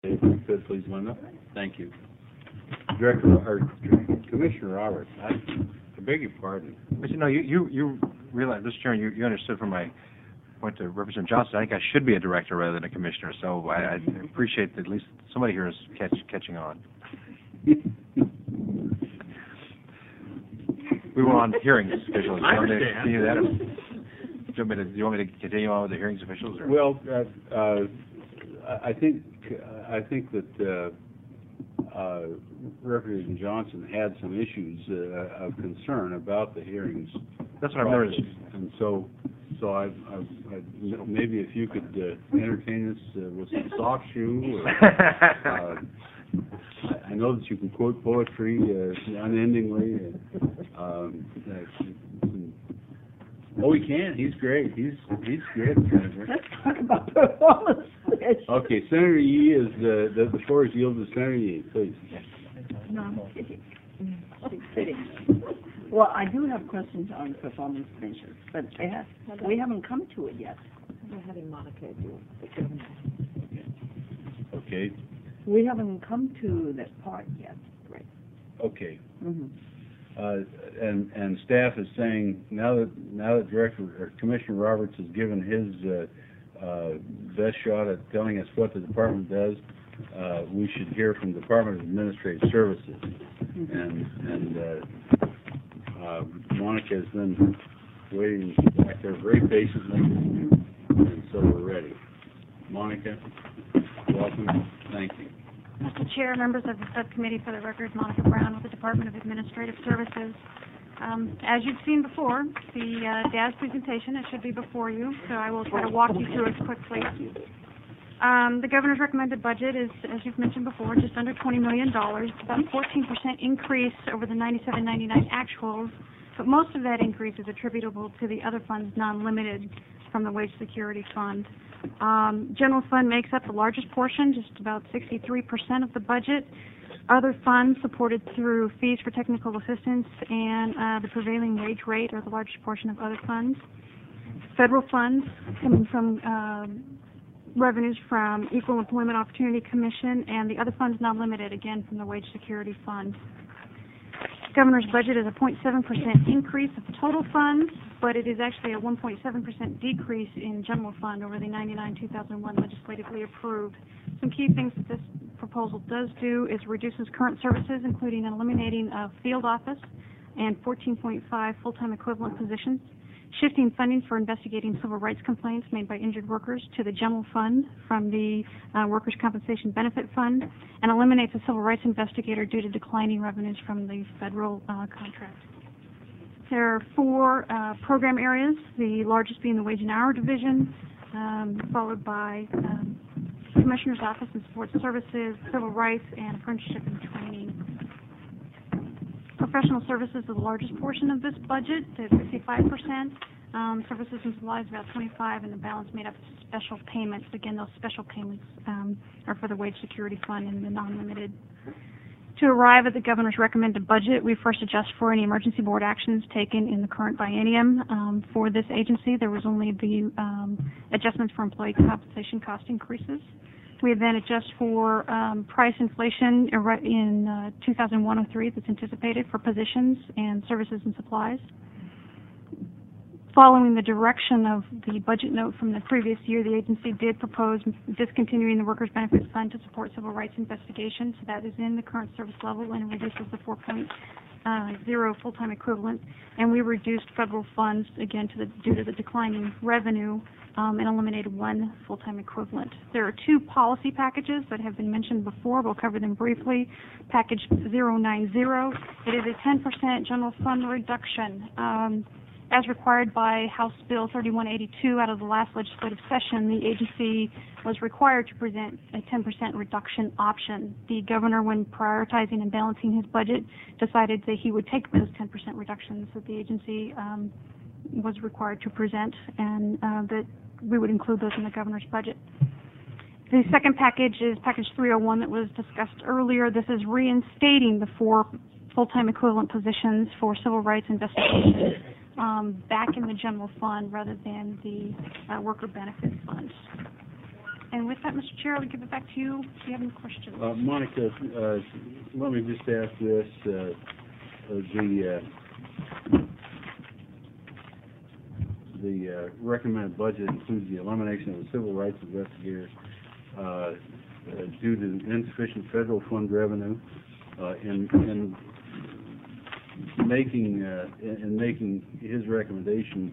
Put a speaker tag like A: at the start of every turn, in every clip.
A: If you could, please, Linda. Thank you. Commissioner Roberts, I beg your pardon.
B: But you realize, Mr. Chairman, you understood from my point to Representative Johnson, I think I should be a director rather than a commissioner, so I appreciate that at least somebody here is catching on. We were on hearings officials.
A: I understand.
B: Do you want me to continue on with the hearings officials? Or?
A: Well, I think that Representative Johnson had some issues of concern about the hearings.
B: That's what I've noticed.
A: And so I maybe if you could entertain us with some soft shoe. Or, I know that you can quote poetry unendingly. Oh, he can. He's great. He's great, Senator.
C: Let's talk about performance.
A: Okay, Senator Yee is the floor is yielded to Senator Yee, please.
C: No, I'm kidding. She's kidding. Well, I do have questions on performance measures, but we haven't come to it yet.
D: We're having Monica do the governor.
A: Okay.
C: We haven't come to that part yet.
A: Right. Okay.
C: Mm-hmm.
A: And staff is saying now that Commissioner Roberts has given his best shot at telling us what the department does, we should hear from the Department of Administrative Services. Mm-hmm. And Monica has been waiting back there very patiently, and so we're ready. Monica, welcome. Thank you.
E: Mr. Chair, members of the subcommittee, for the record, Monica Brown with the Department of Administrative Services. As you've seen before, the DAS presentation, it should be before you, so I will try to walk you through it quickly. The governor's recommended budget is, as you've mentioned before, just under $20 million, about a 14% increase over the 97-99 actuals, but most of that increase is attributable to the other funds non-limited from the Wage Security Fund. General fund makes up the largest portion, just about 63% of the budget. Other funds supported through fees for technical assistance and the prevailing wage rate are the largest portion of other funds. Federal funds coming from revenues from Equal Employment Opportunity Commission and the other funds non-limited, again from the Wage Security Fund. Governor's budget is a 0.7% increase of total funds, but it is actually a 1.7% decrease in general fund over the 99-2001 legislatively approved. Some key things that this proposal does do is reduces current services, including eliminating a field office and 14.5 full-time equivalent positions, shifting funding for investigating civil rights complaints made by injured workers to the general fund from the Workers' Compensation Benefit Fund, and eliminates a civil rights investigator due to declining revenues from the federal contract. There are four program areas, the largest being the Wage and Hour Division, followed by Commissioner's Office and Support Services, Civil Rights, and Apprenticeship and Training. Professional services are the largest portion of this budget, at 55%. Services and supplies about 25%, and the balance made up of special payments. Again, those special payments are for the Wage Security Fund and the non-limited. To arrive at the governor's recommended budget, we first adjust for any emergency board actions taken in the current biennium. For this agency, there was only the adjustments for employee compensation cost increases. We then adjust for price inflation in 2001-03 that's anticipated for positions and services and supplies. Following the direction of the budget note from the previous year, the agency did propose discontinuing the Workers' Benefits Fund to support civil rights investigations. So that is in the current service level and reduces the 4.0 full-time equivalent. And we reduced federal funds, again, due to the declining revenue, and eliminated one full-time equivalent. There are two policy packages that have been mentioned before. We'll cover them briefly. Package 090, it is a 10% general fund reduction. As required by House Bill 3182 out of the last legislative session, the agency was required to present a 10% reduction option. The governor, when prioritizing and balancing his budget, decided that he would take those 10% reductions that the agency was required to present, and that we would include those in the governor's budget. The second package is Package 301 that was discussed earlier. This is reinstating the 4 full-time equivalent positions for civil rights investigations back in the general fund rather than the worker benefit funds. And with that, Mr. Chair, I would give it back to you if you have any questions.
A: Monica, let me just ask this, the recommended budget includes the elimination of the civil rights investigator due to insufficient federal fund revenue in making his recommendation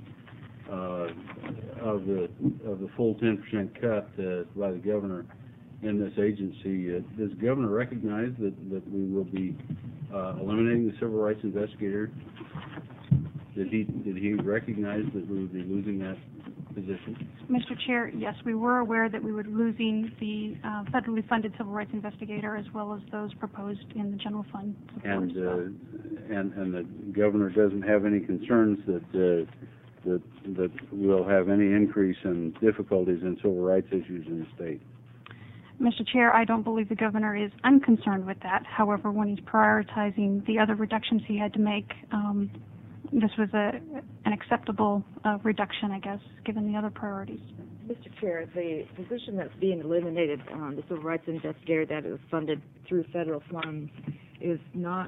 A: of the full 10% cut by the governor in this agency. Does the governor recognize that we will be eliminating the civil rights investigator? Did he recognize that we would be losing that position?
E: Mr. Chair, yes, we were aware that we were losing the federally funded civil rights investigator as well as those proposed in the general fund support.
A: And the governor doesn't have any concerns that we'll have any increase in difficulties in civil rights issues in the state?
E: Mr. Chair, I don't believe the governor is unconcerned with that. However, when he's prioritizing the other reductions he had to make, this was an acceptable reduction, I guess, given the other priorities.
D: Mr. Chair, the position that's being eliminated, the civil rights investigator that is funded through federal funds, is not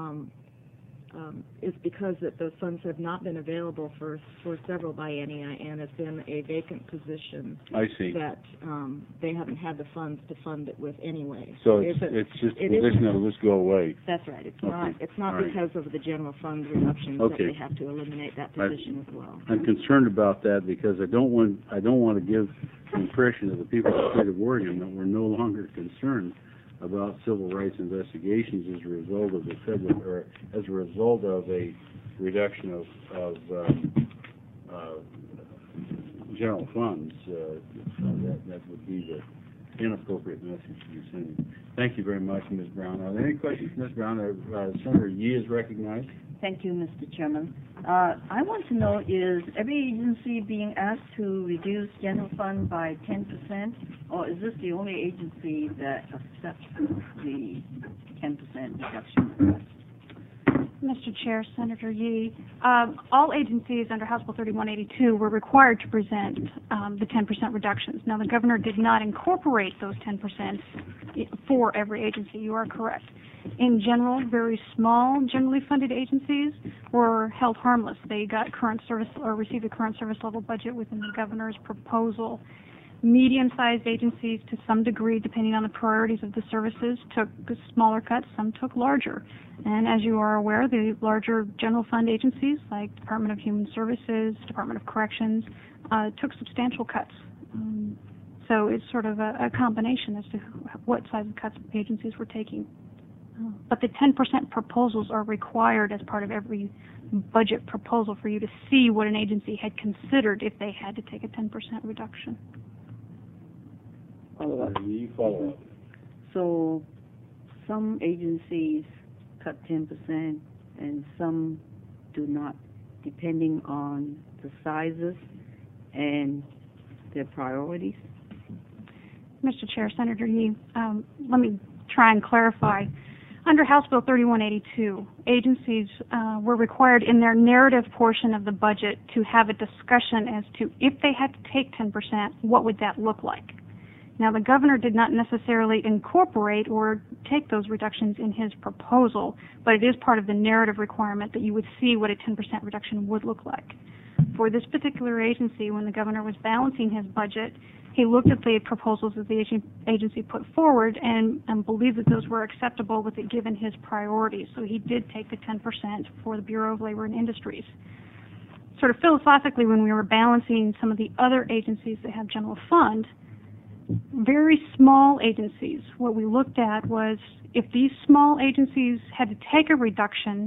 D: is because that those funds have not been available for several biennia, and it's been a vacant position.
A: I see.
D: That they haven't had the funds to fund it with anyway.
A: So it's just a position that will just go away.
D: That's right. It's
A: Okay.
D: not
A: All right.
D: because of the general fund reductions that
A: Okay.
D: they have to eliminate that position as well.
A: I'm concerned about that because I don't want to give the impression to the people of the state of Oregon that we're no longer concerned about civil rights investigations as a result of the federal, or as a result of a reduction of general funds. That would be the inappropriate message to be sending. Thank you very much, Ms. Brown. Are there any questions, Ms. Brown? Senator Yee is recognized.
C: Thank you, Mr. Chairman. I want to know, is every agency being asked to reduce general fund by 10%, or is this the only agency that accepts the 10% reduction?
E: Mr. Chair, Senator Yee, all agencies under House Bill 3182 were required to present the 10% reductions. Now, the governor did not incorporate those 10% for every agency. You are correct. In general, very small, generally funded agencies were held harmless. They got current service or received a current service level budget within the governor's proposal. Medium-sized agencies, to some degree, depending on the priorities of the services, took smaller cuts, some took larger. And as you are aware, the larger general fund agencies, like Department of Human Services, Department of Corrections, took substantial cuts. So it's sort of a combination as to what size of cuts agencies were taking. But the 10% proposals are required as part of every budget proposal for you to see what an agency had considered if they had to take a 10% reduction.
A: You follow up.
C: So some agencies cut 10% and some do not, depending on the sizes and their priorities?
E: Mr. Chair, Senator Yee, let me try and clarify. Under House Bill 3182, agencies were required in their narrative portion of the budget to have a discussion as to if they had to take 10%, what would that look like? Now, the governor did not necessarily incorporate or take those reductions in his proposal, but it is part of the narrative requirement that you would see what a 10% reduction would look like. For this particular agency, when the governor was balancing his budget, he looked at the proposals that the agency put forward and believed that those were acceptable with it given his priorities. So he did take the 10% for the Bureau of Labor and Industries. Sort of philosophically, when we were balancing some of the other agencies that have general fund, very small agencies, what we looked at was if these small agencies had to take a reduction,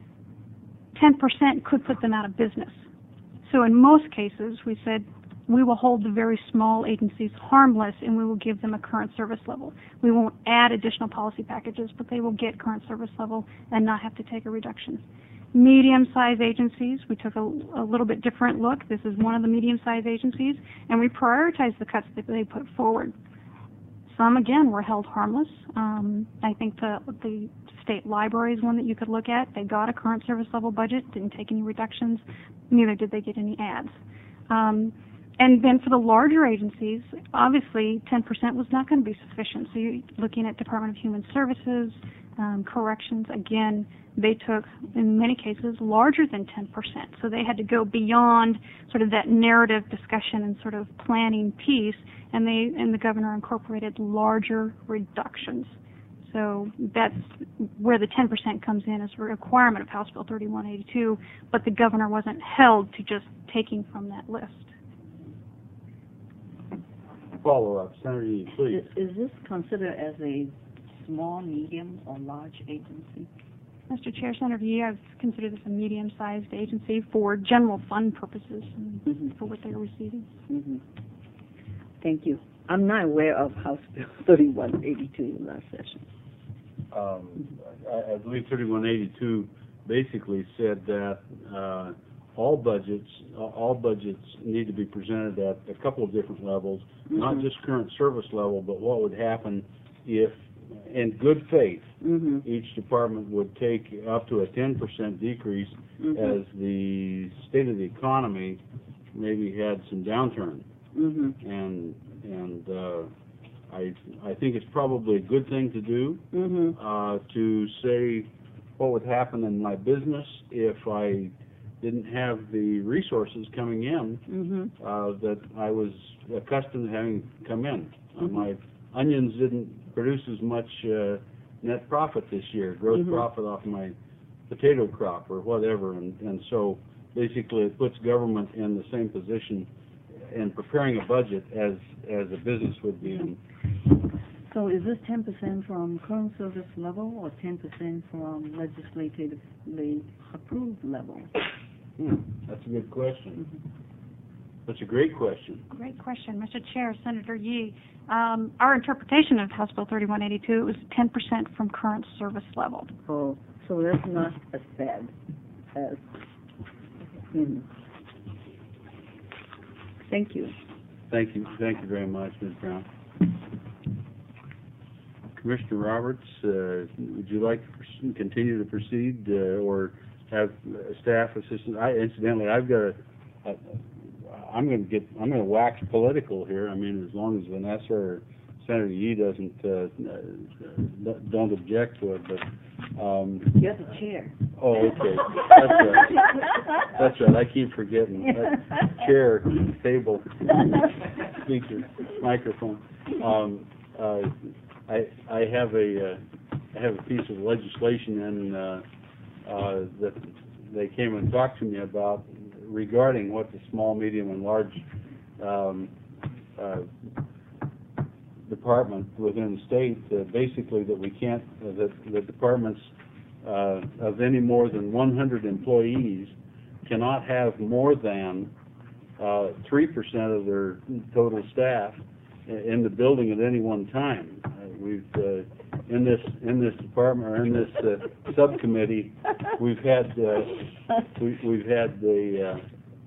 E: 10% could put them out of business. So in most cases, we said, we will hold the very small agencies harmless and we will give them a current service level. We won't add additional policy packages, but they will get current service level and not have to take a reduction. Medium-sized agencies, we took a little bit different look. This is one of the medium-sized agencies, and we prioritized the cuts that they put forward. Some, again, were held harmless. I think the state library is one that you could look at. They got a current service level budget, didn't take any reductions, neither did they get any ads. And then for the larger agencies, obviously 10% was not going to be sufficient. So you're looking at Department of Human Services, corrections, again, they took, in many cases, larger than 10%. So they had to go beyond sort of that narrative discussion and sort of planning piece, and the governor incorporated larger reductions. So that's where the 10% comes in as a requirement of House Bill 3182, but the governor wasn't held to just taking from that list.
A: Follow-up, Senator Yee, please.
C: Is this considered as a small, medium, or large agency?
E: Mr. Chair, Senator Yee, I've considered this a medium-sized agency for general fund purposes and for what they're receiving.
C: Thank you. I'm not aware of House Bill 3182 in last session.
A: I believe 3182 basically said that all budgets need to be presented at a couple of different levels, not just current service level, but what would happen if, in good faith, each department would take up to a 10% decrease as the state of the economy maybe had some downturn. And I think it's probably a good thing to do to say what would happen in my business if I didn't have the resources coming in that I was accustomed to having come in. My onions didn't produce as much net profit this year, gross profit off my potato crop or whatever, and so basically it puts government in the same position in preparing a budget as a business would be in.
C: So is this 10% from current service level or 10% from legislatively approved level?
A: That's a good question. That's a great question.
E: Great question. Mr. Chair, Senator Yee, our interpretation of House Bill 3182 was 10% from current service level.
C: Oh, so that's not as bad as... Thank you.
A: Thank you very much, Ms. Brown. Commissioner Roberts, would you like to continue to proceed or have staff assistance? Incidentally, I've got I'm going to wax political here. I mean, as long as Vanessa or Senator Yee don't object to it, but
C: You're the chair.
A: Oh, okay. That's right. I keep forgetting. Chair, table, speaker, microphone. I have a piece of legislation that they came and talked to me about regarding what the small, medium, and large department within the state, basically that we can't, that the departments of any more than 100 employees cannot have more than 3% of their total staff in the building at any one time. We've in this department or in this subcommittee, we've had the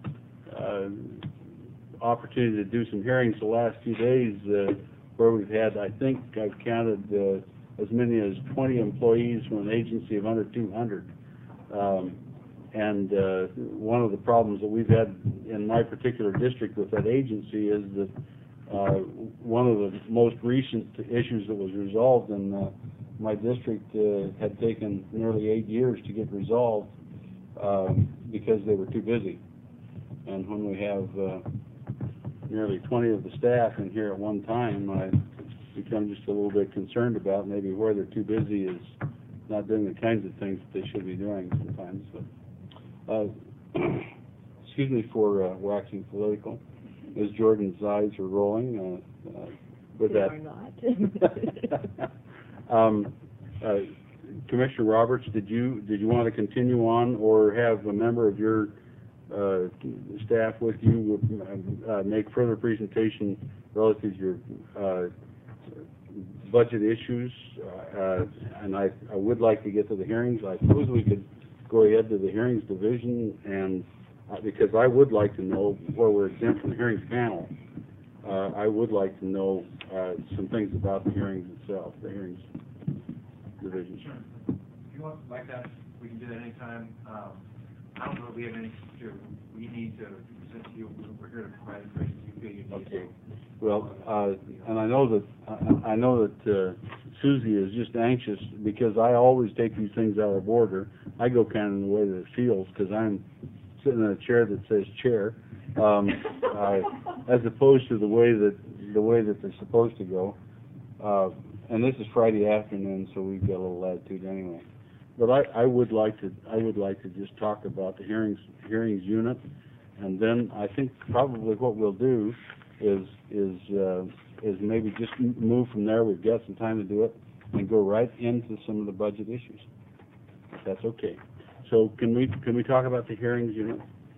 A: opportunity to do some hearings the last few days where we've had, I think I've counted as many as 20 employees from an agency of under 200. And one of the problems that we've had in my particular district with that agency is that one of the most recent issues that was resolved in my district had taken nearly 8 years to get resolved because they were too busy. And when we have nearly 20 of the staff in here at one time, I become just a little bit concerned about maybe where they're too busy is not doing the kinds of things that they should be doing sometimes. But, excuse me for waxing political. Ms. Jordan's eyes are rolling with that.
D: They are not.
A: Commissioner Roberts, did you want to continue on, or have a member of your staff with you make further presentation relative to your budget issues? And I would like to get to the hearings. I suppose we could go ahead to the hearings division, and because I would like to know where we're exempt from the hearings panel. I would like to know some things about the hearings itself, the hearings division.
B: Sure. If you want like that, we can do that anytime. I don't know if we have any. We need to present to you. We're here to provide information to you
A: Okay. Well, and I know that Susie is just anxious because I always take these things out of order. I go kind of in the way that it feels because I'm sitting in a chair that says chair, as opposed to the way that they're supposed to go. And this is Friday afternoon, so we've got a little latitude anyway. But I would like to just talk about the hearings unit, and then I think probably what we'll do is maybe just move from there. We've got some time to do it, and go right into some of the budget issues. If that's okay. So can we talk about the hearings unit?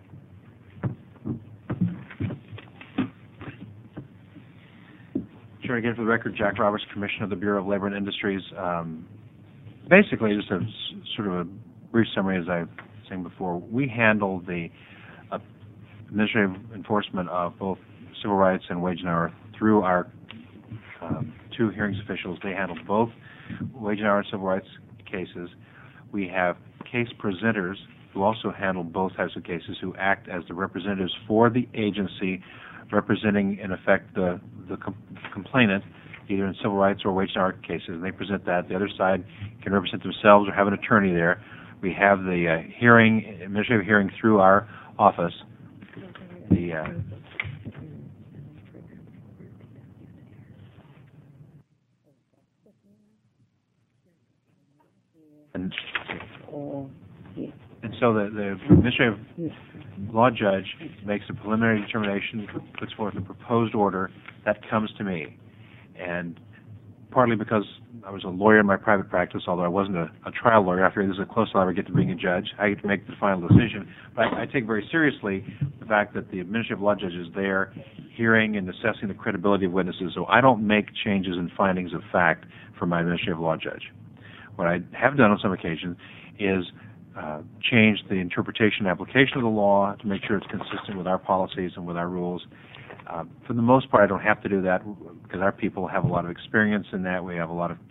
B: Sure. Again, for the record, Jack Roberts, Commissioner of the Bureau of Labor and Industries. Basically, just a sort of a brief summary, as I was saying before, we handle the administrative enforcement of both civil rights and wage and hour through our two hearings officials. They handle both wage and hour and civil rights cases. We have case presenters who also handle both types of cases, who act as the representatives for the agency, representing, in effect, the complainant, either in civil rights or wage and hour cases. And they present that. The other side can represent themselves or have an attorney there. We have the administrative hearing through our office. And so the administrative law judge makes a preliminary determination, puts forth a proposed order, that comes to me. And partly because I was a lawyer in my private practice, although I wasn't a trial lawyer, I figured this is the closest I'll ever get to being a judge. I get to make the final decision. But I take very seriously the fact that the administrative law judge is there hearing and assessing the credibility of witnesses, so I don't make changes in findings of fact for my administrative law judge. What I have done on some occasions is change the interpretation and application of the law to make sure it's consistent with our policies and with our rules. For the most part, I don't have to do that because our people have a lot of experience in that. We have a lot of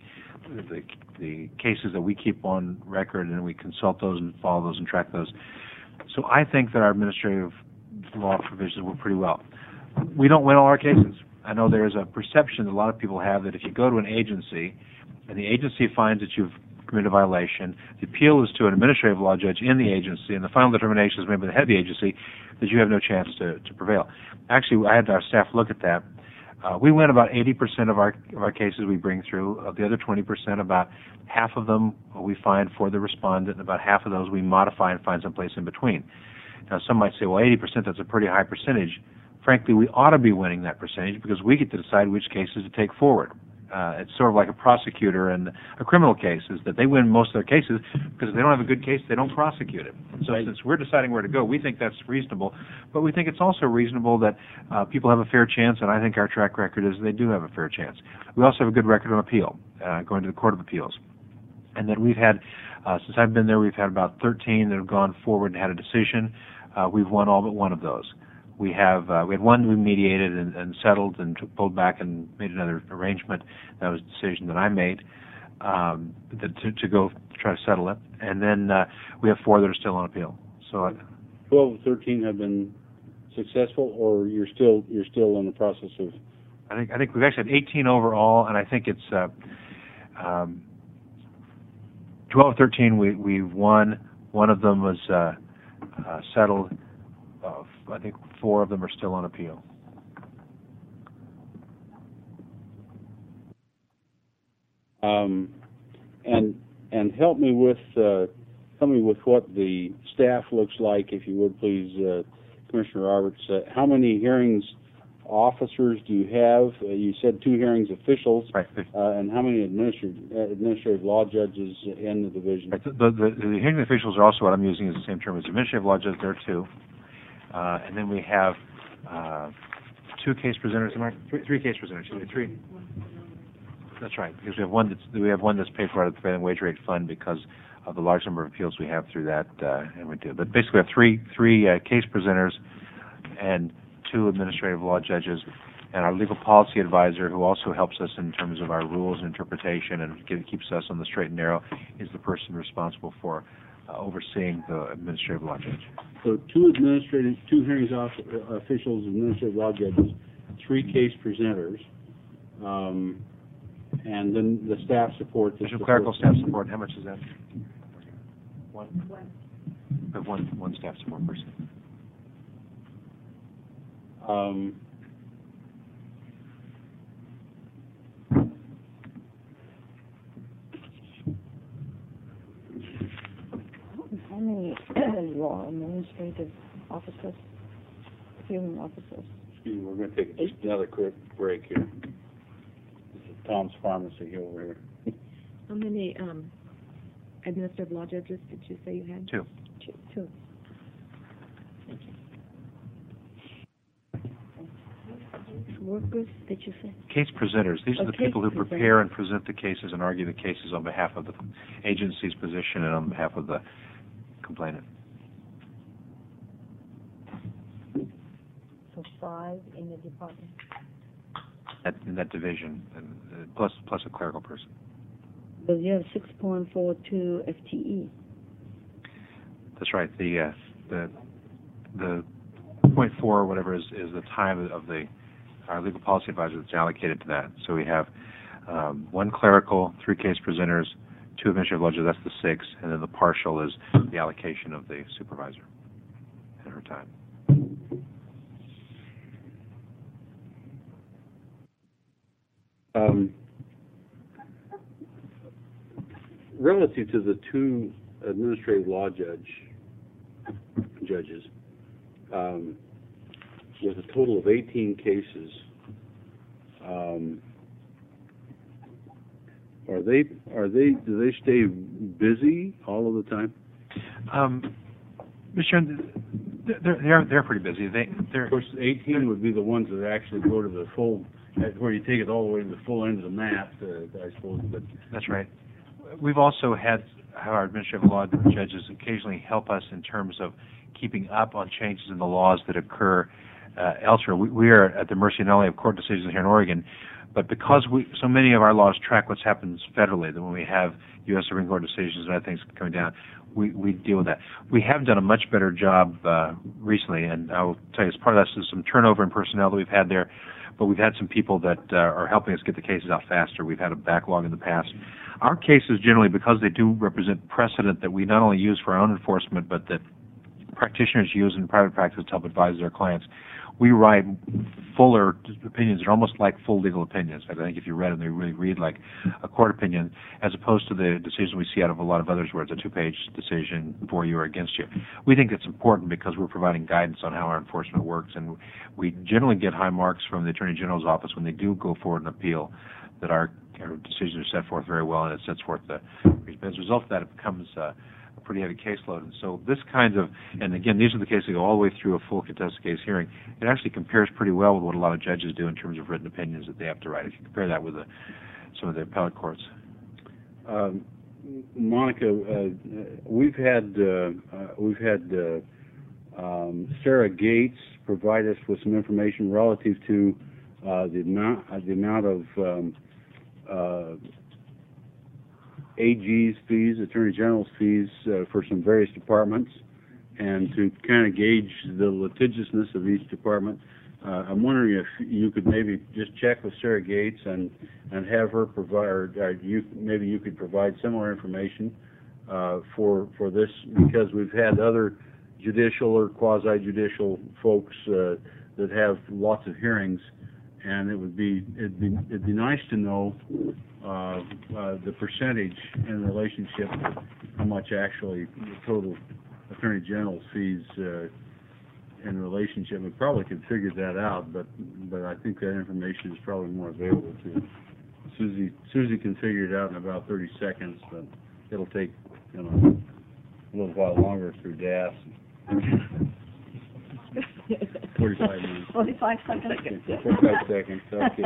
B: the cases that we keep on record, and we consult those and follow those and track those. So I think that our administrative law provisions work pretty well. We don't win all our cases. I know there's a perception that a lot of people have that if you go to an agency and the agency finds that you've committed a violation, the appeal is to an administrative law judge in the agency, and the final determination is made by the head of the agency, that you have no chance to prevail. Actually, I had our staff look at that. We win about 80% of our cases we bring through. Of the other 20%, about half of them we find for the respondent, and about half of those we modify and find someplace in between. Now, some might say, well, 80%, that's a pretty high percentage. Frankly, we ought to be winning that percentage because we get to decide which cases to take forward. It's sort of like a prosecutor in a criminal case, is that they win most of their cases because if they don't have a good case, they don't prosecute it. So since we're deciding where to go, we think that's reasonable. But we think it's also reasonable that people have a fair chance, and I think our track record is they do have a fair chance. We also have a good record on appeal, going to the Court of Appeals. And that we've had, since I've been there, we've had about 13 that have gone forward and had a decision. We've won all but one of those. We had one we mediated and settled and pulled back and made another arrangement. That was a decision that I made to go try to settle it. And then we have 4 that are still on appeal. So
A: 12 of 13 have been successful, or you're still in the process of?
B: I think we've actually had 18 overall, and I think it's 12 of 13 we've won. One of them was settled. I think 4 of them are still on appeal.
A: And help me with what the staff looks like, if you would, please, Commissioner Roberts. How many hearings officers do you have? You said 2 hearings officials,
B: right?
A: And how many administrative law judges in the division?
B: Right. The hearing officials are also what I'm using as the same term as administrative law judges. There are 2. And then we have 2 case presenters. 3 case presenters. 3. That's right, because we have one that's paid for out of the Prevailing Wage Rate Fund because of the large number of appeals we have through that, and we do. But basically, we have 3 case presenters and 2 administrative law judges, and our legal policy advisor, who also helps us in terms of our rules and interpretation and keeps us on the straight and narrow, is the person responsible for overseeing the administrative law judge.
A: So 2 hearings officials, administrative law judges,
F: 3 case presenters, and then the staff support.
B: Additional clerical staff support, how much is that? One? We have one staff support person.
D: How many law administrative officers, human officers?
A: Excuse me, we're going to take just another quick break here. This is Tom's Pharmacy over here.
D: How many administrative law judges did you say you had?
B: Two.
D: Two. Workers, did you say?
B: Case presenters. These are the
D: case
B: people who
D: presenters.
B: prepare and present the cases and argue the cases on behalf of the agency's position and on behalf of the complainant.
D: So 5 in the department.
B: In that division, and, plus a clerical person.
C: But you have 6.42 FTE.
B: That's right. The 0.4 or whatever is the time of our legal policy advisor that's allocated to that. So we have 1 clerical, 3 case presenters, 2 administrative law judges. That's the 6, and then the partial is the allocation of the supervisor and her time.
F: Relative to the 2 administrative law judges, with a total of 18 cases, do they stay busy all of the time?
B: Mr. Chairman, they're pretty busy.
A: Of course, 18 would be the ones that actually go to the full, where you take it all the way to the full end of the map, I suppose. But
B: that's right. We've also had our administrative law judges occasionally help us in terms of keeping up on changes in the laws that occur elsewhere. We are at the mercy not only of court decisions here in Oregon, but because so many of our laws track what happens federally, that when we have U.S. Supreme Court decisions and other things coming down, we deal with that. We have done a much better job recently, and I will tell you, as part of that is some turnover in personnel that we've had there, but we've had some people that are helping us get the cases out faster. We've had a backlog in the past. Our cases generally, because they do represent precedent that we not only use for our own enforcement, but that practitioners use in private practice to help advise their clients, we write fuller opinions. They're almost like full legal opinions. I think if you read them, they really read like a court opinion, as opposed to the decision we see out of a lot of others where it's a 2-page decision for you or against you. We think it's important because we're providing guidance on how our enforcement works, and we generally get high marks from the Attorney General's office when they do go forward and appeal, that our decisions are set forth very well, and it sets forth the reason. As a result of that, it becomes a pretty heavy caseload. And so this kind of, and again, these are the cases that go all the way through a full contested case hearing. It actually compares pretty well with what a lot of judges do in terms of written opinions that they have to write. If you compare that with some of the appellate courts.
F: Monica, we've had Sarah Gates provide us with some information relative to the amount of AG's fees, Attorney General's fees for some various departments, and to kind of gauge the litigiousness of each department. I'm wondering if you could maybe just check with Sarah Gates and have her provide, or maybe you could provide similar information for this, because we've had other judicial or quasi-judicial folks that have lots of hearings, and it'd be nice to know the percentage in relationship to how much actually the total Attorney General's fees in relationship. We probably could figure that out, but I think that information is probably more available to Susie. Susie can figure it out in about 30 seconds, but it'll take a little while longer through DAS. 45 minutes.
C: 45 seconds.
F: 45 seconds. Okay.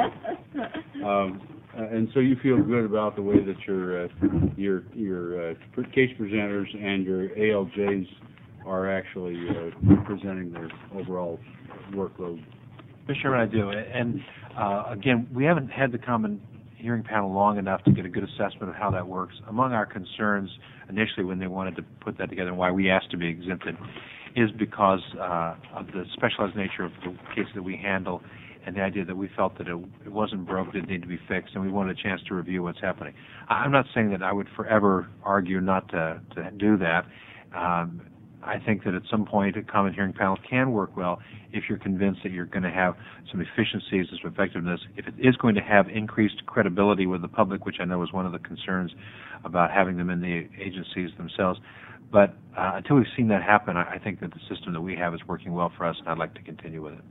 F: And so you feel good about the way that your case presenters and your ALJs are actually presenting their overall workload.
B: Mr. Chairman, I do. And again, we haven't had the common hearing panel long enough to get a good assessment of how that works. Among our concerns initially when they wanted to put that together and why we asked to be exempted is because of the specialized nature of the cases that we handle and the idea that we felt that it wasn't broke, didn't need to be fixed, and we wanted a chance to review what's happening. I'm not saying that I would forever argue not to do that. I think that at some point a common hearing panel can work well if you're convinced that you're going to have some efficiencies and some effectiveness. If it is going to have increased credibility with the public, which I know is one of the concerns about having them in the agencies themselves. But until we've seen that happen, I think that the system that we have is working well for us, and I'd like to continue with it.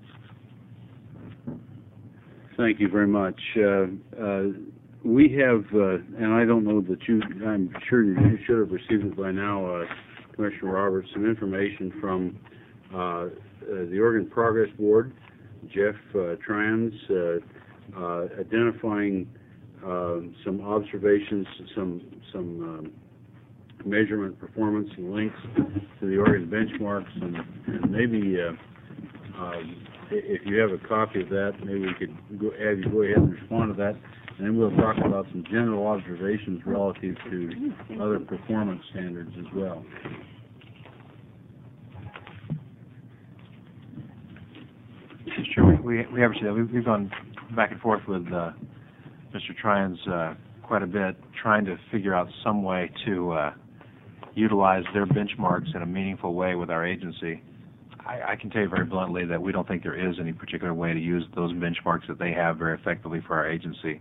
F: Thank you very much. We have, and I don't know that I'm sure you should have received it by now, Commissioner Roberts, some information from the Oregon Progress Board, Jeff Trans, identifying some observations, some measurement performance and links to the Oregon benchmarks, and maybe if you have a copy of that, maybe we could have you go ahead and respond to that, and then we'll talk about some general observations relative to other performance standards as well.
B: Sure, we have received that. We've gone back and forth with Mr. Trines quite a bit, trying to figure out some way to utilize their benchmarks in a meaningful way with our agency. I can tell you very bluntly that we don't think there is any particular way to use those benchmarks that they have very effectively for our agency.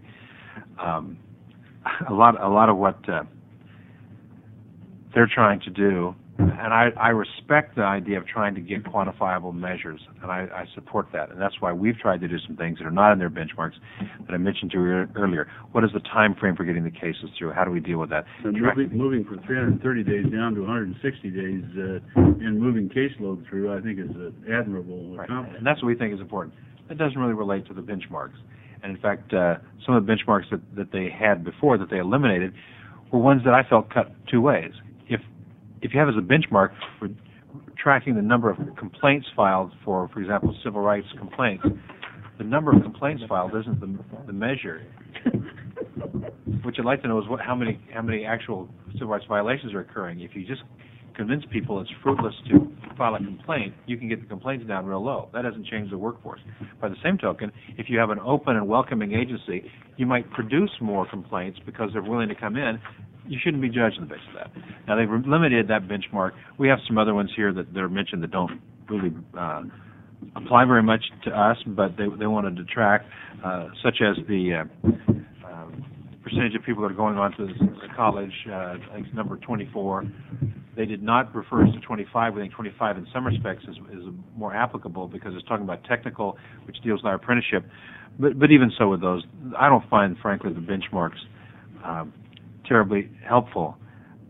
B: A lot of what they're trying to do, and I respect the idea of trying to get quantifiable measures, and I support that, and that's why we've tried to do some things that are not in their benchmarks that I mentioned to you earlier. What is the time frame for getting the cases through? How do we deal with that?
F: So moving from 330 days down to 160 days and moving caseload through, I think, is an admirable accomplishment.
B: And that's what we think is important. That doesn't really relate to the benchmarks. And in fact, some of the benchmarks that they had before that they eliminated were ones that I felt cut two ways. If you have as a benchmark for tracking the number of complaints filed for example, civil rights complaints, the number of complaints filed isn't the measure. What you'd like to know is how many actual civil rights violations are occurring. If you just convince people it's fruitless to file a complaint, you can get the complaints down real low. That doesn't change the workforce. By the same token, if you have an open and welcoming agency, you might produce more complaints because they're willing to come in. You shouldn't be judged on the basis of that. Now, they've limited that benchmark. We have some other ones here that are mentioned that don't really apply very much to us, but they wanted to track, such as the percentage of people that are going on to college, I think it's number 24. They did not refer us to 25. We think 25 in some respects is more applicable because it's talking about technical, which deals with our apprenticeship. But even so with those, I don't find, frankly, the benchmarks terribly helpful.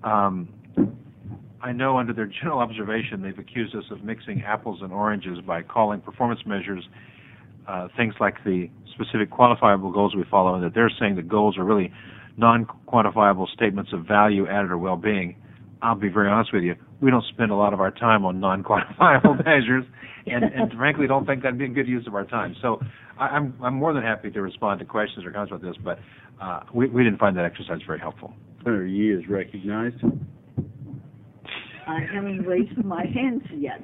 B: I know under their general observation they've accused us of mixing apples and oranges by calling performance measures things like the specific quantifiable goals we follow, and that they're saying the goals are really non-quantifiable statements of value added or well-being. I'll be very honest with you, we don't spend a lot of our time on non-quantifiable measures, and frankly don't think that'd be a good use of our time. So I'm more than happy to respond to questions or comments about this, but we didn't find that exercise very helpful.
F: Senator Yee is recognized.
C: I haven't raised my hands yet.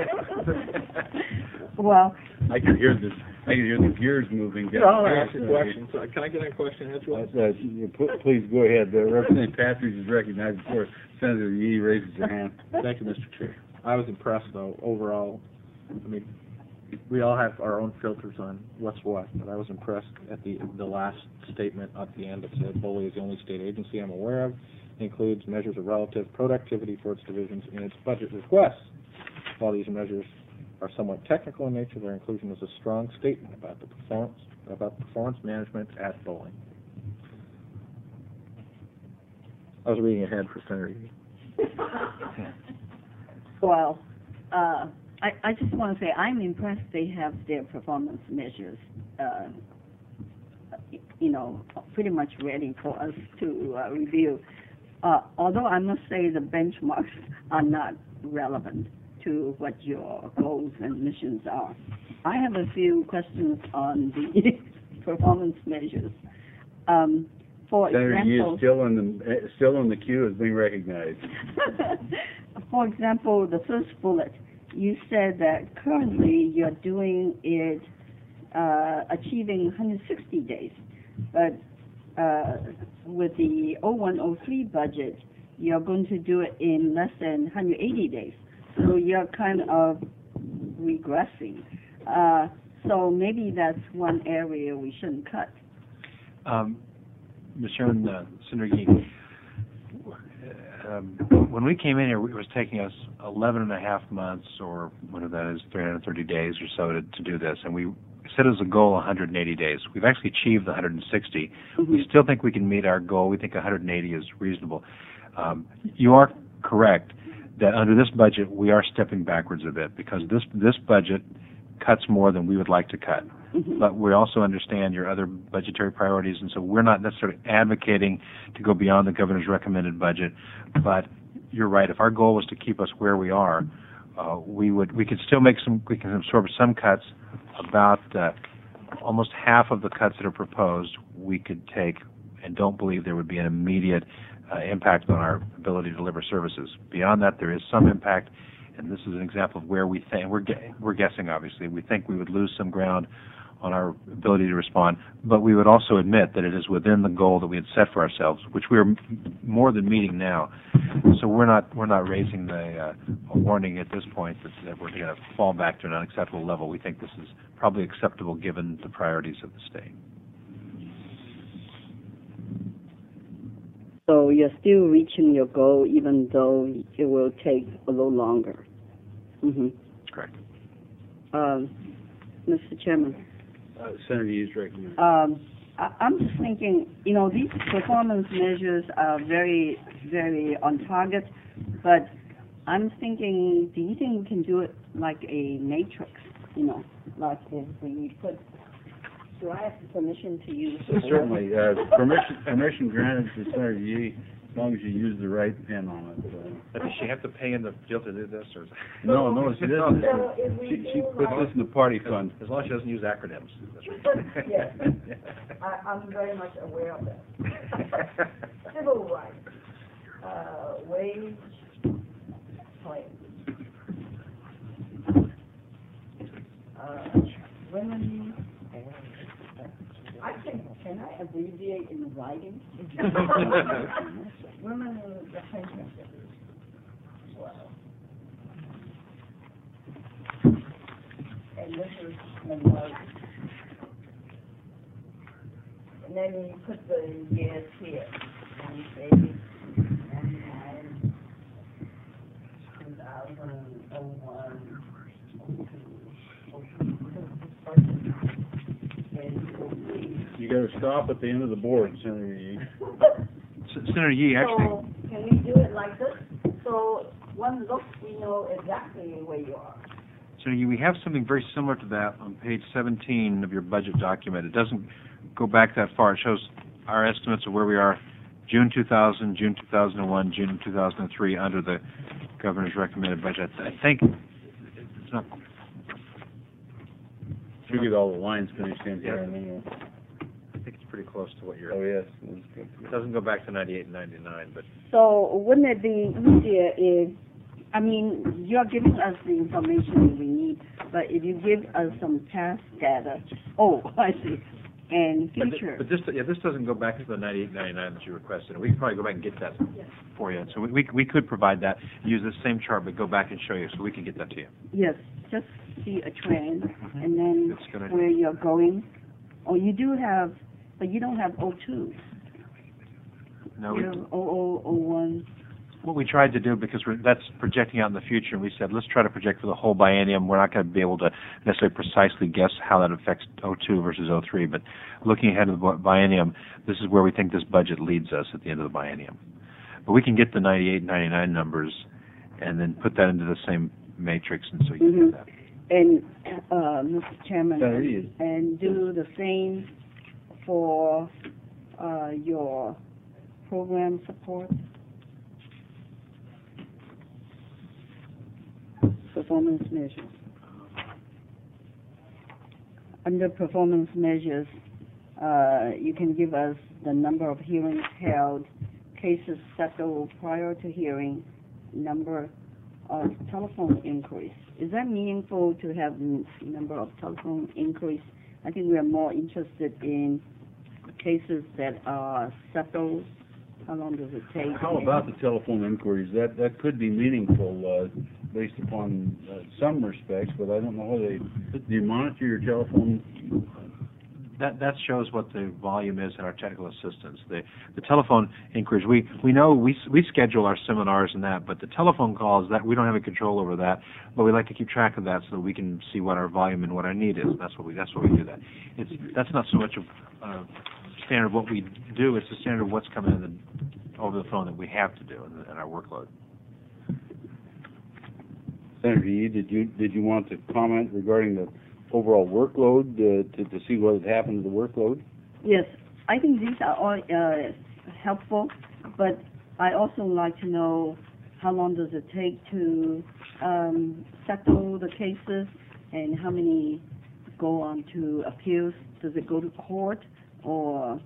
C: Well,
F: I can hear the gears moving down.
G: I'll ask a question. So can I get a question as well?
F: Please go ahead. Representative Patridge is recognized before Senator Yee raises her hand.
G: Thank you, Mr. Chair. I was impressed, though, overall. I mean, we all have our own filters on what's what, but I was impressed at the last statement at the end. It said, BOLI is the only state agency I'm aware of. It includes measures of relative productivity for its divisions in its budget requests. While these measures are somewhat technical in nature, their inclusion is a strong statement about the performance management at BOLI. I was reading ahead for Senator Yee.
C: Well, I just want to say I'm impressed they have their performance measures, pretty much ready for us to review. Although I must say the benchmarks are not relevant to what your goals and missions are. I have a few questions on the performance measures. For
F: Senator
C: example,
F: Yee is still in the queue as being recognized.
C: For example, the first bullet, you said that currently you're doing it achieving 160 days. But with the 0103 budget, you're going to do it in less than 180 days. So you're kind of regressing. So maybe that's one area we shouldn't cut.
B: Mr. Chairman, Senator Yee, when we came in here, it was taking us 11 and a half months, or whatever that is, 330 days or so to do this, and we set as a goal 180 days. We've actually achieved the 160.
C: Mm-hmm.
B: We still think we can meet our goal. We think 180 is reasonable. You are correct that under this budget, we are stepping backwards a bit because this budget cuts more than we would like to cut.
C: Mm-hmm.
B: But we also understand your other budgetary priorities, and so we're not necessarily advocating to go beyond the governor's recommended budget. But you're right. If our goal was to keep us where we are, we could still we can absorb some cuts. About almost half of the cuts that are proposed we could take, and don't believe there would be an immediate impact on our ability to deliver services. Beyond that, there is some impact, and this is an example of where we think we're guessing. Obviously, we think we would lose some ground on our ability to respond, but we would also admit that it is within the goal that we had set for ourselves, which we are more than meeting now. So we're not raising the warning at this point that we're going to fall back to an unacceptable level. We think this is probably acceptable given the priorities of the state.
C: So you're still reaching your goal, even though it will take a little longer. Mm-hmm.
B: Correct.
C: Mr. Chairman.
F: Senator Yee's recommendation.
C: I'm just thinking, these performance measures are very, very on target, but I'm thinking, do you think we can do it like a matrix, like if we put, do I have permission to use?
F: Certainly. Permission granted to Senator Yee, as long as you use the right pen on it.
B: Does she have to pay in the deal to do this, or?
F: No, she doesn't. She puts this in the party fund.
B: As long as she doesn't use acronyms. That's right.
C: Yes. I'm very much aware of that. Civil rights, wage claims, women. Can I abbreviate in writing? Women in the pension. Well. And this is minority. And then you put the years here. And say, 2001,
F: You got to stop at the end of the board, Senator Yee.
B: Senator Yee, actually.
C: So can we do it like this? So one look, we know exactly where you are.
B: So we have something very similar to that on page 17 of your budget document. It doesn't go back that far. It shows our estimates of where we are June 2000, June 2001, June 2003 under the governor's recommended budget. I think it's not.
F: You get all the lines finished in here.
B: I think it's pretty close to what you're.
F: Oh, yes.
B: It doesn't go back to 98 and 99, but.
C: So wouldn't it be easier if, you're giving us the information we need, but if you give us some past data, I see, and future.
B: But this doesn't go back to the 98, 99 that you requested. We can probably go back and get that for you. So we could provide that, use the same chart, but go back and show you, so we can get that to you.
C: Yes, just see a trend, and then
B: That's a good idea.
C: where you're going. Oh, you do have, but you don't have 02.
B: No,
C: You have 0001.
B: what we tried to do, because that's projecting out in the future, and we said, let's try to project for the whole biennium. We're not going to be able to necessarily precisely guess how that affects 02 versus 03, but looking ahead of the biennium, this is where we think this budget leads us at the end of the biennium. But we can get the 98, 99 numbers and then put that into the same matrix, and so you have that.
C: And, Mr. Chairman,
F: Senator Yee.
C: and do the same for your program support, performance measures. Under performance measures, you can give us the number of hearings held, cases settled prior to hearing, number of telephone inquiries. Is that meaningful to have the number of telephone inquiries I think we are more interested in cases that are settled. How long does it take?
A: How about the telephone inquiries? That could be meaningful, based upon some respects, but I don't know whether do you monitor your telephone?
B: That shows what the volume is in our technical assistance. The telephone inquiries, we know we schedule our seminars and that, but the telephone calls, that we don't have any control over that, but we like to keep track of that so that we can see what our volume and what our need is. That's what we do that. That's not so much a standard of what we do, it's the standard of what's coming in over the phone that we have to do in our workload.
F: Senator Yee, did you want to comment regarding the overall workload, to see what had happened to the workload?
C: Yes, I think these are all helpful, but I also like to know how long does it take to settle the cases, and how many go on to appeals. Does it go to court, or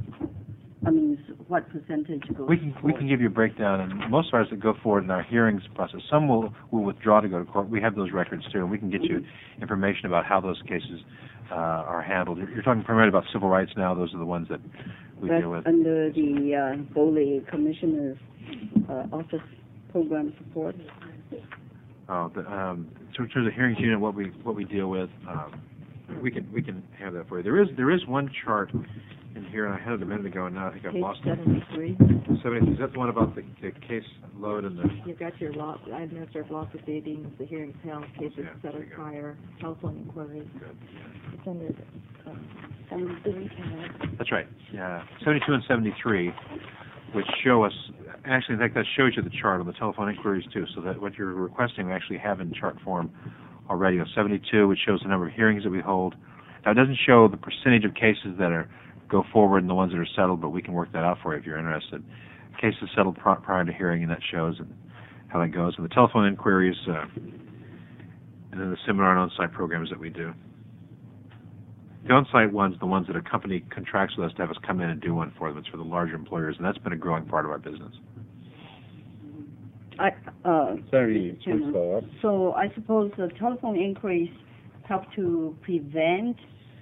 C: what percentage goes to court?
B: We can give you a breakdown, and most of ours that go forward in our hearings process, some will withdraw to go to court. We have those records too, and we can get you information about how those cases are handled. You're talking primarily about civil rights now. Those are the ones that we deal with.
C: Under the Foley Commissioner's Office Program Support.
B: So in terms of hearings unit, what we deal with, we can have that for you. There is one chart in here, and I had it a minute ago, and now I think I've lost it.
D: 73.
B: 70, is that the one about the case load and the...
D: You've got your administrative law proceedings, the hearings held, cases set or prior, telephone inquiries. It's under 73.
B: That's right. Yeah, 72 and 73, which show us, actually, in fact, that shows you the chart on the telephone inquiries too, so that what you're requesting we actually have in chart form already. 72, which shows the number of hearings that we hold. Now, it doesn't show the percentage of cases that go forward and the ones that are settled, but we can work that out for you if you're interested. Cases settled prior to hearing, and that shows how that goes. And the telephone inquiries, and then the seminar and on-site programs that we do. The on-site ones, the ones that a company contracts with us to have us come in and do one for them. It's for the larger employers, and that's been a growing part of our business.
F: Senator Yee, please follow up.
C: So I suppose the telephone inquiries help to prevent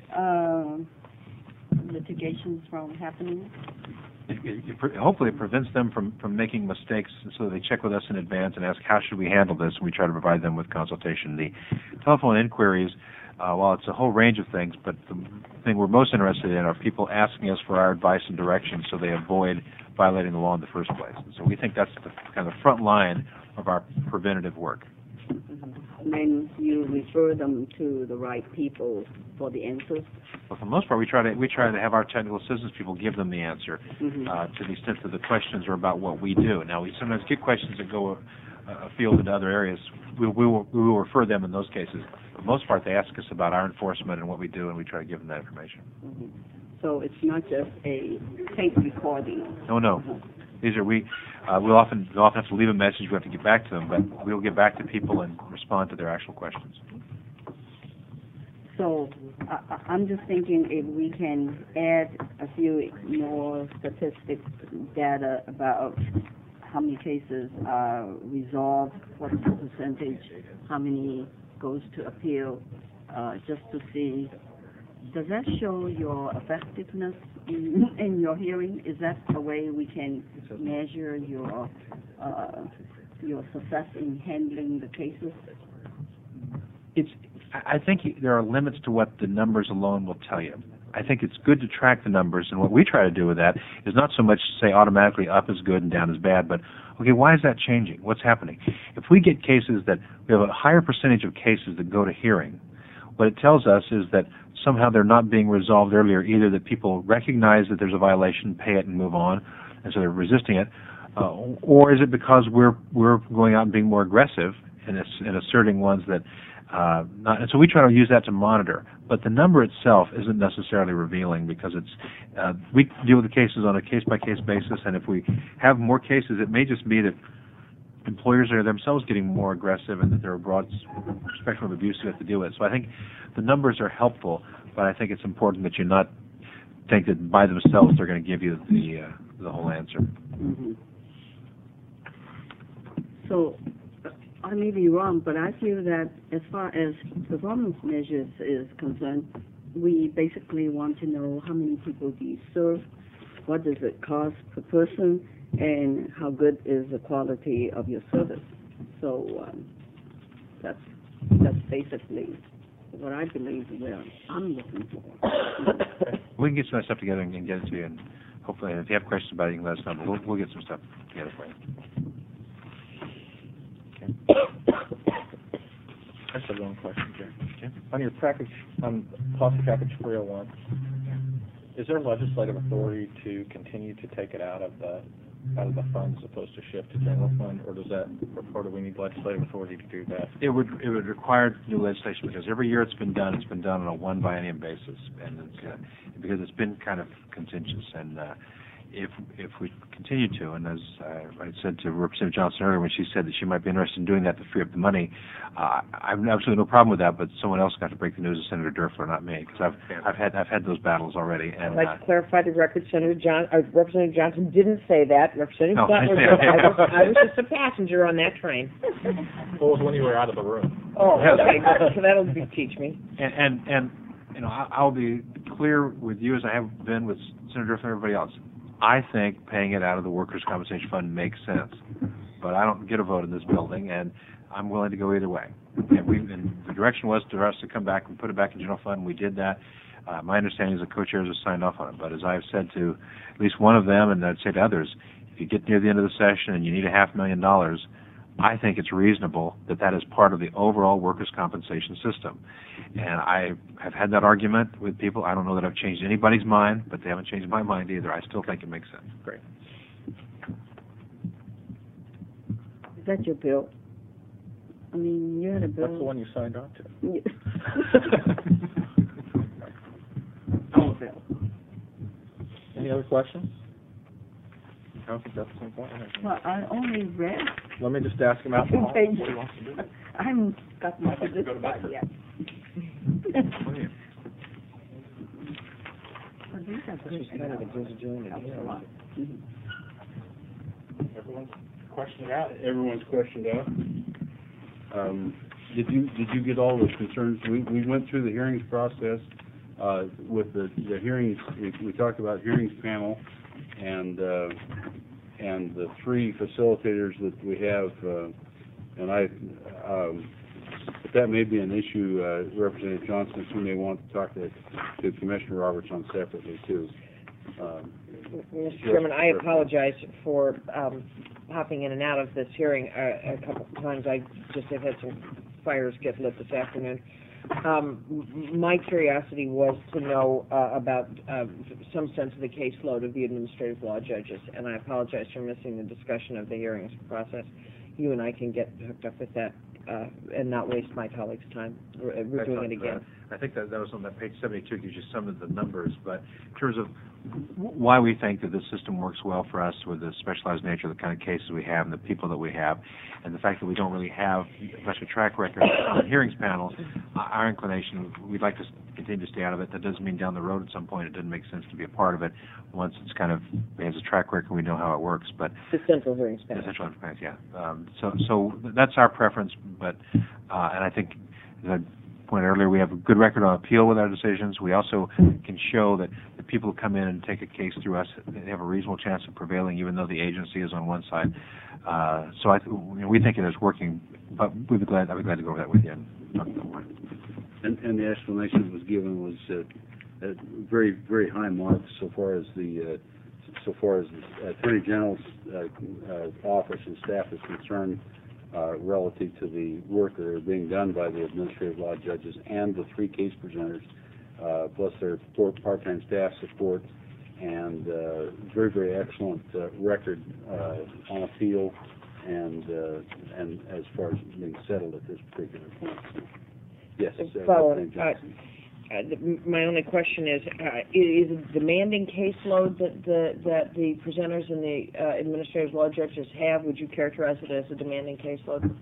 C: litigations from happening?
B: Hopefully it prevents them from making mistakes, so they check with us in advance and ask, how should we handle this? And we try to provide them with consultation. The telephone inquiries, while it's a whole range of things, but the thing we're most interested in are people asking us for our advice and direction so they avoid violating the law in the first place. And so we think that's the kind of front line of our preventative work.
C: And then you refer them to the right people for the answers?
B: Well, for the most part, we try to have our technical assistance people give them the answer to the extent that the questions are about what we do. Now, we sometimes get questions that go afield into other areas. We will refer them in those cases. For the most part, they ask us about our enforcement and what we do, and we try to give them that information.
C: So it's not just a tape recording?
B: No. These are we'll often have to leave a message. We have to get back to them, but we'll get back to people and respond to their actual questions.
C: So I'm just thinking if we can add a few more statistics, data about how many cases are resolved, what's the percentage, how many goes to appeal, just to see, does that show your effectiveness in your hearing? Is that a way we can measure your success in handling the cases?
B: I think there are limits to what the numbers alone will tell you. I think it's good to track the numbers, and what we try to do with that is not so much to say automatically up is good and down is bad, but, okay, why is that changing? What's happening? If we get cases that we have a higher percentage of cases that go to hearing, what it tells us is that somehow they're not being resolved earlier, either that people recognize that there's a violation, pay it, and move on, and so they're resisting it, or is it because we're going out and being more aggressive and asserting ones that and so we try to use that to monitor. But the number itself isn't necessarily revealing, because it's we deal with the cases on a case-by-case basis, and if we have more cases, it may just be that employers are themselves getting more aggressive and that there are a broad spectrum of abuse we have to deal with. So I think the numbers are helpful, but I think it's important that you not think that by themselves they're going to give you the whole answer.
C: Mm-hmm. So I may be wrong, but I feel that as far as performance measures is concerned, we basically want to know how many people do you serve, what does it cost per person, and how good is the quality of your service. So that's basically what I believe I'm looking for.
B: We can get some of that stuff together and get it to you, and hopefully, if you have questions about it, you can let us know, but we'll get some stuff together for you.
G: I just have one question, Jay.
B: Okay.
G: On your package, on policy package 301, is there legislative authority to continue to take it out of the fund as opposed to shift to general fund, or do we need legislative authority to do that?
B: It would require new legislation, because every year it's been done on a one biennium basis, and it's, because it's been kind of contentious, and if we continue to, and as I said to Representative Johnson earlier when she said that she might be interested in doing that to free up the money, I have absolutely no problem with that, but someone else got to break the news to Senator Durfler, not me, because I've had those battles already. And
H: I'd like to clarify the record. Representative Johnson didn't say that. Representative
B: No,
H: Butler
B: I
H: did. I was just a passenger on that train.
G: What was when you were out of the room?
H: Oh, okay. So that'll teach me.
B: And you know, I'll be clear with you as I have been with Senator Durfler and everybody else. I think paying it out of the Workers' Compensation Fund makes sense, but I don't get a vote in this building, and I'm willing to go either way. And the direction was for us to come back and put it back in general fund, and we did that. My understanding is the co-chairs have signed off on it, but as I've said to at least one of them, and I'd say to others, if you get near the end of the session and you need $500,000, I think it's reasonable that is part of the overall workers' compensation system. And I have had that argument with people. I don't know that I've changed anybody's mind, but they haven't changed my mind either. I still think it makes sense.
G: Great.
C: Is that your bill? I mean, you had a bill.
G: That's the one you signed on to.
C: Oh, bill.
G: Any other questions? I don't think that's the point.
C: Well, I only read
G: Let me just ask him out.
C: two
G: What
C: pages.
G: he wants to do.
C: I haven't got much of this part yet. Well, these are good.
G: Everyone's questioned out.
F: Everyone's questioned out. Did you get all the concerns? We went through the hearings process with the hearings. We talked about hearings panel and the three facilitators that we have. If that may be an issue, Representative Johnson, you may want to talk to Commissioner Roberts on separately too.
H: Mr. Chairman, I apologize for hopping in and out of this hearing a couple of times. I just have had some fires get lit this afternoon. My curiosity was to know about some sense of the caseload of the administrative law judges, and I apologize for missing the discussion of the hearings process. You and I can get hooked up with that and not waste my colleagues' time redoing it again.
B: I think that was on that page 72, gives you some of the numbers, but in terms of why we think that this system works well for us with the specialized nature of the kind of cases we have and the people that we have, and the fact that we don't really have much of a track record on hearings panels, our inclination, we'd like to continue to stay out of it. That doesn't mean down the road at some point it doesn't make sense to be a part of it once it's kind of has a track record, we know how it works. But
H: The central hearings panel.
B: the central hearings panel, yeah. So that's our preference, but and I think, as I pointed earlier, we have a good record on appeal with our decisions. We also can show that the people who come in and take a case through us, they have a reasonable chance of prevailing, even though the agency is on one side. So we think it is working, but I'd be glad to go over that with you and talk about more.
F: And the explanation that was given was very, very high marks so far as the Attorney General's office and staff is concerned, relative to the work that are being done by the administrative law judges and the three case presenters, plus their part-time staff support, and very, very excellent record on appeal and as far as being settled at this particular point. Yes, Representative Johnson.
H: My only question is it a demanding caseload that the presenters and the administrative law judges have? Would you characterize it as a demanding caseload?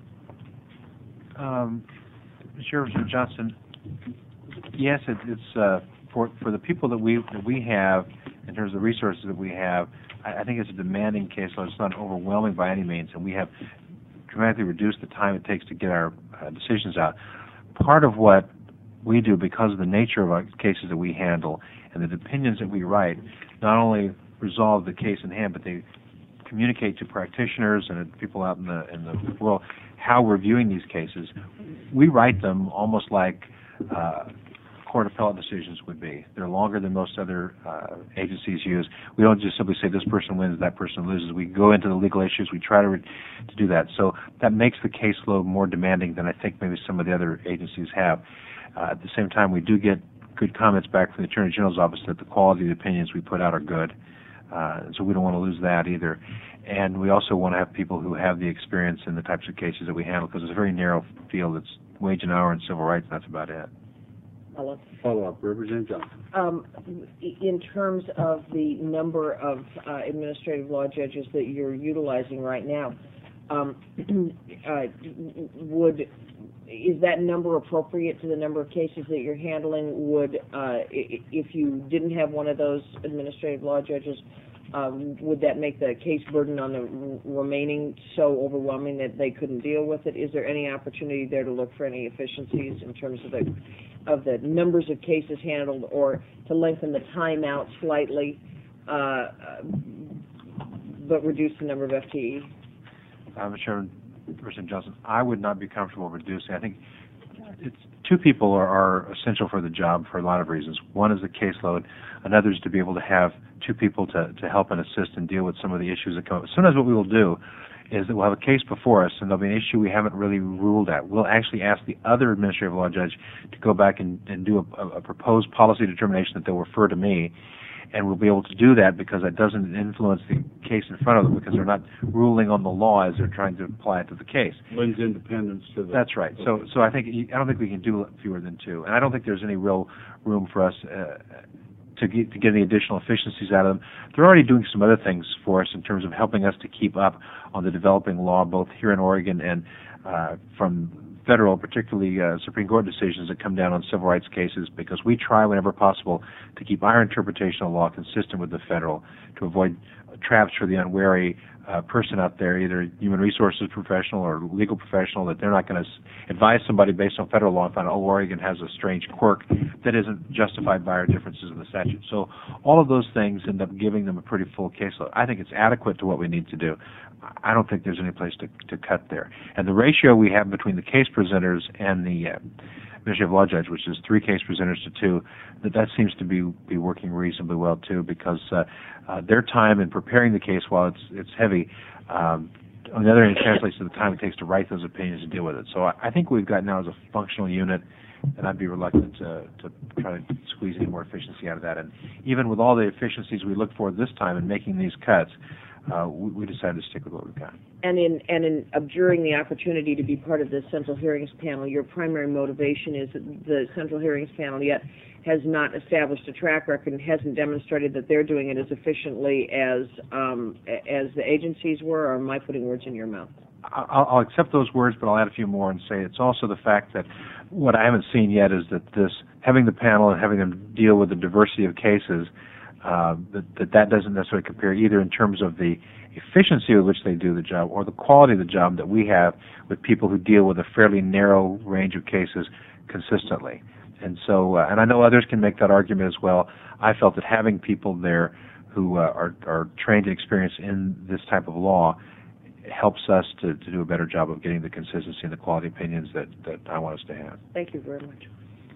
B: Sheriff Johnson, yes, it's for the people that we have in terms of the resources that we have. I think it's a demanding caseload. It's not overwhelming by any means, and we have dramatically reduced the time it takes to get our decisions out. Part of what we do, because of the nature of our cases that we handle and the opinions that we write, not only resolve the case in hand, but they communicate to practitioners and people out in the world how we're viewing these cases. We write them almost like court appellate decisions would be. They're longer than most other agencies use. We don't just simply say this person wins, that person loses. We go into the legal issues. We try to do that. So that makes the caseload more demanding than I think maybe some of the other agencies have. At the same time, we do get good comments back from the Attorney General's office that the quality of the opinions we put out are good. So we don't want to lose that either. And we also want to have people who have the experience in the types of cases that we handle, because it's a very narrow field. It's wage and hour and civil rights, and that's about it.
F: Follow-up, Representative Johnson.
H: In terms of the number of administrative law judges that you're utilizing right now, is that number appropriate to the number of cases that you're handling? Would, if you didn't have one of those administrative law judges, would that make the case burden on the remaining so overwhelming that they couldn't deal with it? Is there any opportunity there to look for any efficiencies in terms of the numbers of cases handled, or to lengthen the time out slightly, but reduce the number of FTE?
B: Mr. Chairman, Representative Johnson, I would not be comfortable reducing. I think two people are essential for the job for a lot of reasons. One is the caseload. Another is to be able to have two people to help and assist and deal with some of the issues that come up. Sometimes what we will do is that we'll have a case before us, and there'll be an issue we haven't really ruled at. We'll actually ask the other administrative law judge to go back and do a proposed policy determination that they'll refer to me, and we'll be able to do that because that doesn't influence the case in front of them, because they're not ruling on the law as they're trying to apply it to the case.
F: Lends independence to the...
B: That's right. So I don't think we can do fewer than two, and I don't think there's any real room for us to get any additional efficiencies out of them. They're already doing some other things for us in terms of helping us to keep up on the developing law, both here in Oregon and from federal, particularly Supreme Court decisions that come down on civil rights cases, because we try whenever possible to keep our interpretation of law consistent with the federal, to avoid traps for the unwary person out there, either human resources professional or legal professional, that they're not going to advise somebody based on federal law and find out, oh, Oregon has a strange quirk that isn't justified by our differences in the statute. So all of those things end up giving them a pretty full caseload. I think it's adequate to what we need to do. I don't think there's any place to cut there. And the ratio we have between the case presenters and the administrative law judge, which is 3 case presenters to 2, that seems to be working reasonably well too, because their time in preparing the case, while it's heavy, on the other hand, it translates to the time it takes to write those opinions and deal with it. So I think we've got now as a functional unit, and I'd be reluctant to try to squeeze any more efficiency out of that. And even with all the efficiencies we look for this time in making these cuts, we decided to stick with what we've got.
H: And in abjuring the opportunity to be part of the Central Hearings Panel, your primary motivation is that the Central Hearings Panel yet has not established a track record and hasn't demonstrated that they're doing it as efficiently as the agencies were, or am I putting words in your mouth?
B: I'll accept those words, but I'll add a few more and say it's also the fact that what I haven't seen yet is that having the panel and having them deal with the diversity of cases, that doesn't necessarily compare either in terms of the efficiency with which they do the job or the quality of the job that we have with people who deal with a fairly narrow range of cases consistently. And so, and I know others can make that argument as well. I felt that having people there who are trained and experienced in this type of law helps us to do a better job of getting the consistency and the quality opinions that I want us to have.
H: Thank you very much.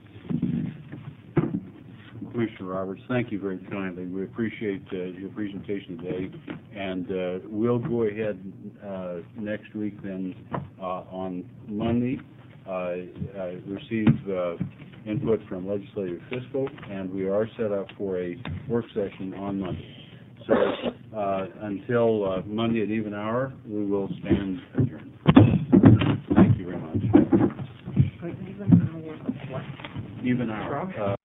F: Commissioner Roberts, thank you very kindly. We appreciate your presentation today, and we'll go ahead next week then on Monday, receive input from Legislative Fiscal, and we are set up for a work session on Monday. So until Monday at even hour, we will stand adjourned. Thank you very much. Even hour.